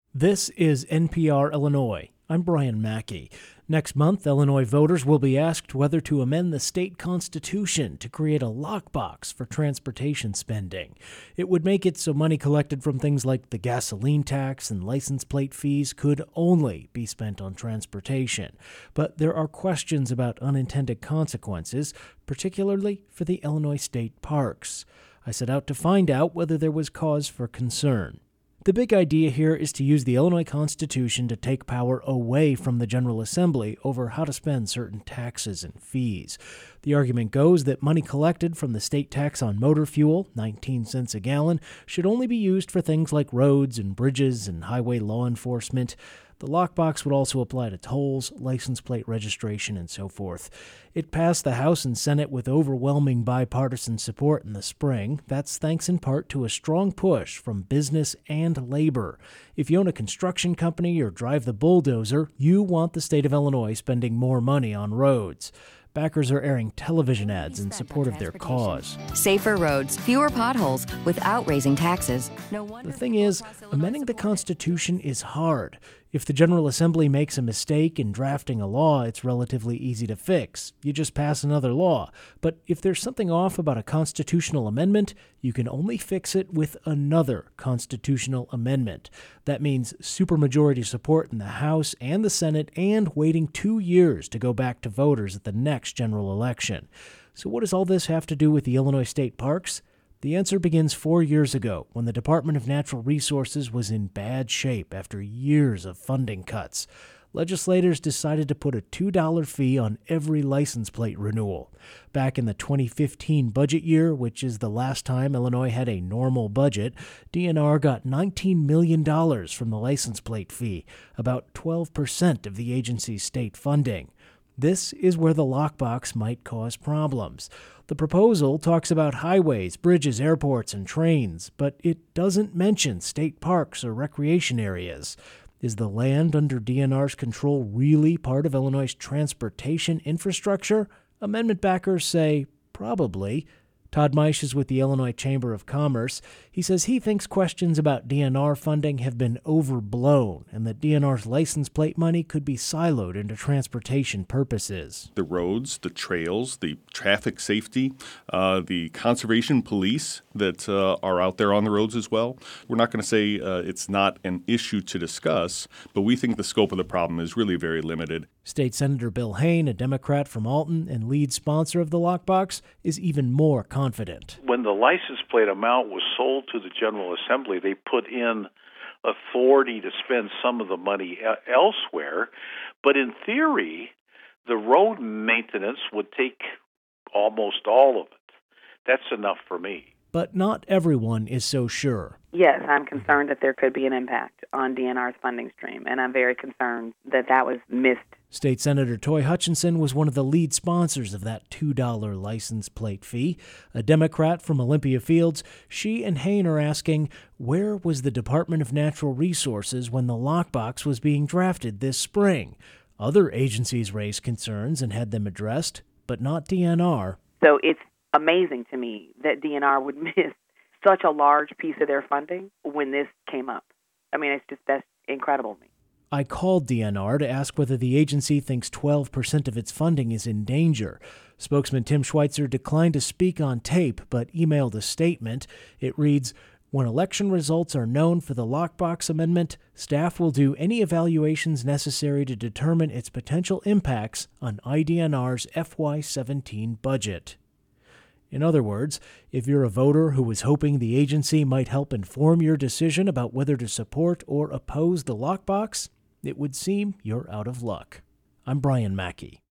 This is NPR Illinois. I'm Brian Mackey. Next month, Illinois voters will be asked whether to amend the state constitution to create a lockbox for transportation spending. It would make it so money collected from things like the gasoline tax and license plate fees could only be spent on transportation. But there are questions about unintended consequences, particularly for the Illinois state parks. I set out to find out whether there was cause for concern. The big idea here is to use the Illinois Constitution to take power away from the General Assembly over how to spend certain taxes and fees. The argument goes that money collected from the state tax on motor fuel, 19 cents a gallon, should only be used for things like roads and bridges and highway law enforcement. The lockbox would also apply to tolls, license plate registration, and so forth. It passed the House and Senate with overwhelming bipartisan support in the spring. That's thanks in part to a strong push from business and labor. If you own a construction company or drive the bulldozer, you want the state of Illinois spending more money on roads. Backers are airing television ads in support of their cause. Safer roads, fewer potholes, without raising taxes. The thing is, amending the Constitution is hard. If the General Assembly makes a mistake in drafting a law, it's relatively easy to fix. You just pass another law. But if there's something off about a constitutional amendment, you can only fix it with another constitutional amendment. That means supermajority support in the House and the Senate and waiting 2 years to go back to voters at the next general election. So what does all this have to do with the Illinois state parks? The answer begins 4 years ago, when the Department of Natural Resources was in bad shape after years of funding cuts. Legislators decided to put a $2 fee on every license plate renewal. Back in the 2015 budget year, which is the last time Illinois had a normal budget, DNR got $19 million from the license plate fee, about 12% of the agency's state funding. This is where the lockbox might cause problems. The proposal talks about highways, bridges, airports, and trains, but it doesn't mention state parks or recreation areas. Is the land under DNR's control really part of Illinois' transportation infrastructure? Amendment backers say probably. Todd Meisch is with the Illinois Chamber of Commerce. He says he thinks questions about DNR funding have been overblown and that DNR's license plate money could be siloed into transportation purposes. The roads, the trails, the traffic safety, the conservation police that are out there on the roads as well. We're not going to say it's not an issue to discuss, but we think the scope of the problem is really very limited. State Senator Bill Hayne, a Democrat from Alton and lead sponsor of the lockbox, is even more confident. When the license plate amount was sold to the General Assembly, they put in authority to spend some of the money elsewhere. But in theory, the road maintenance would take almost all of it. That's enough for me. But not everyone is so sure. Yes, I'm concerned that there could be an impact on DNR's funding stream, and I'm very concerned that that was missed. State Senator Toy Hutchinson was one of the lead sponsors of that $2 license plate fee. A Democrat from Olympia Fields, she and Hayne are asking, where was the Department of Natural Resources when the lockbox was being drafted this spring? Other agencies raised concerns and had them addressed, but not DNR. So it's amazing to me that DNR would miss such a large piece of their funding when this came up. I mean, that's incredible to me. I called DNR to ask whether the agency thinks 12% of its funding is in danger. Spokesman Tim Schweitzer declined to speak on tape, but emailed a statement. It reads, "When election results are known for the lockbox amendment, staff will do any evaluations necessary to determine its potential impacts on IDNR's FY17 budget." In other words, if you're a voter who was hoping the agency might help inform your decision about whether to support or oppose the lockbox, it would seem you're out of luck. I'm Brian Mackey.